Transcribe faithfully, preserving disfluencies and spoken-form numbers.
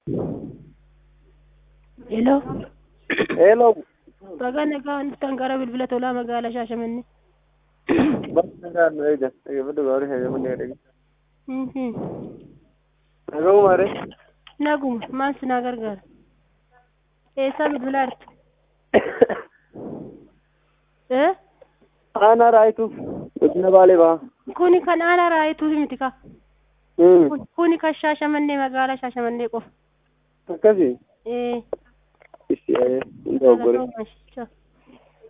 Hello. Hello. Baga nagaan tangara bilbila tolaa magaalaa Shaashamannee. Bakka nagaan eega. Eega badda gaarii Shaashamannee eega. Mhm. Naguma maare. Naguma maal si na gargaara? Eessaa bilbilaa jirtu? Eh? Aanaa raayituu. Godina Baalee baha. Kuni kan aanaa raayituu miti ka. Hmm. Kuni kan Shaashamannee magaalaa Shaashamannee qofa. Akkasii. Eh. Ishi ee. Hin dogoggore. Ciao.